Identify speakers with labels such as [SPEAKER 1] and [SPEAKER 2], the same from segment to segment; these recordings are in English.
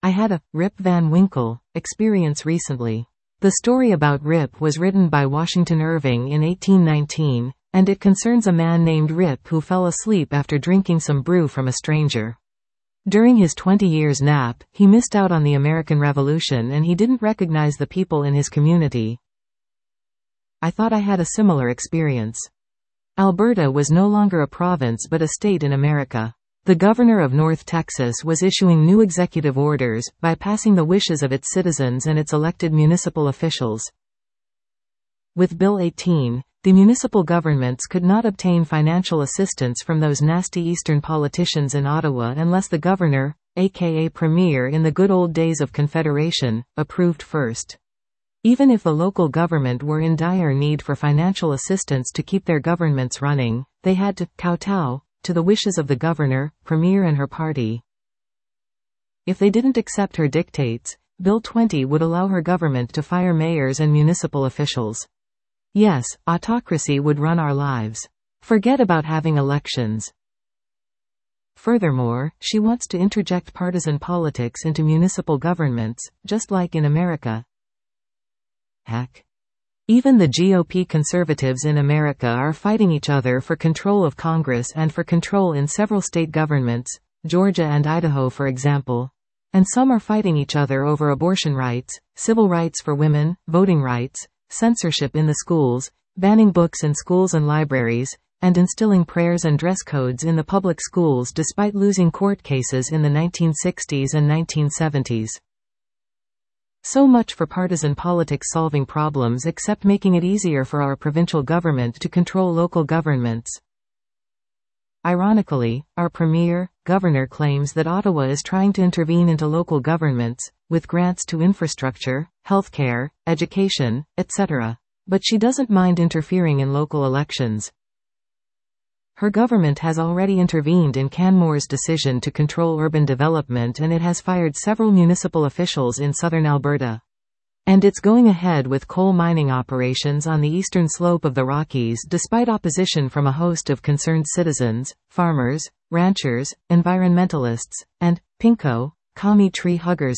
[SPEAKER 1] I had a Rip Van Winkle experience recently. The story about Rip was written by Washington Irving in 1819, and it concerns a man named Rip who fell asleep after drinking some brew from a stranger. During his 20 years nap, he missed out on the American Revolution and he didn't recognize the people in his community. I thought I had a similar experience. Alberta was no longer a province but a state in America. The governor of North Texas was issuing new executive orders, bypassing the wishes of its citizens and its elected municipal officials. With Bill 18, the municipal governments could not obtain financial assistance from those nasty eastern politicians in Ottawa unless the governor, aka Premier in the good old days of Confederation, approved first. Even if the local government were in dire need for financial assistance to keep their governments running, they had to kowtow to the wishes of the governor, Premier and her party. If they didn't accept her dictates, Bill 20 would allow her government to fire mayors and municipal officials. Yes, autocracy would run our lives. Forget about having elections. Furthermore, she wants to interject partisan politics into municipal governments, just like in America. Heck. Even the GOP conservatives in America are fighting each other for control of Congress and for control in several state governments, Georgia and Idaho for example. And some are fighting each other over abortion rights, civil rights for women, voting rights, censorship in the schools, banning books in schools and libraries, and instilling prayers and dress codes in the public schools despite losing court cases in the 1960s and 1970s. So much for partisan politics solving problems except making it easier for our provincial government to control local governments. Ironically, our governor claims that Ottawa is trying to intervene into local governments, with grants to infrastructure, healthcare, education, etc. But she doesn't mind interfering in local elections. Her government has already intervened in Canmore's decision to control urban development and it has fired several municipal officials in southern Alberta. And it's going ahead with coal mining operations on the eastern slope of the Rockies despite opposition from a host of concerned citizens, farmers, ranchers, environmentalists, and, pinko, commie tree huggers.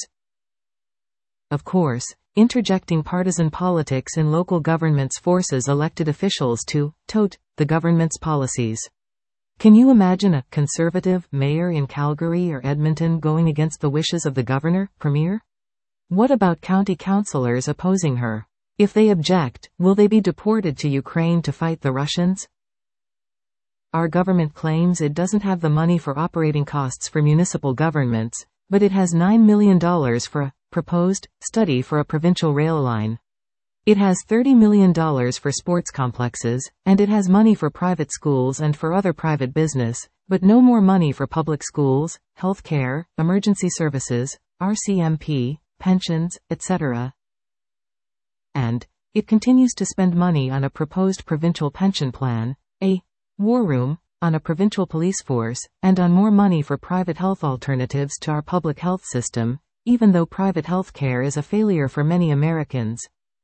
[SPEAKER 1] Of course, interjecting partisan politics in local governments forces elected officials to tote the government's policies. Can you imagine a conservative mayor in Calgary or Edmonton going against the wishes of the governor, premier? What about county councillors opposing her? If they object, will they be deported to Ukraine to fight the Russians? Our government claims it doesn't have the money for operating costs for municipal governments, but it has $9 million for a proposed study for a provincial rail line. It has $30 million for sports complexes, and it has money for private schools and for other private business, but no more money for public schools, health care, emergency services, RCMP, pensions, etc. And it continues to spend money on a proposed provincial pension plan, a war room, on a provincial police force, and on more money for private health alternatives to our public health system, even though private health care is a failure for many Americans.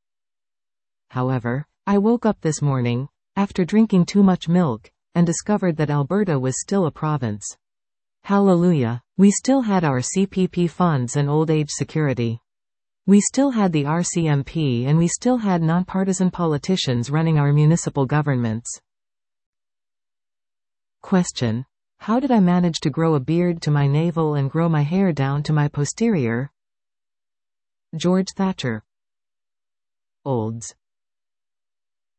[SPEAKER 1] However, I woke up this morning, after drinking too much milk, and discovered that Alberta was still a province. Hallelujah. We still had our CPP funds and old age security. We still had the RCMP and we still had nonpartisan politicians running our municipal governments. Question. How did I manage to grow a beard to my navel and grow my hair down to my posterior? George Thatcher. Olds.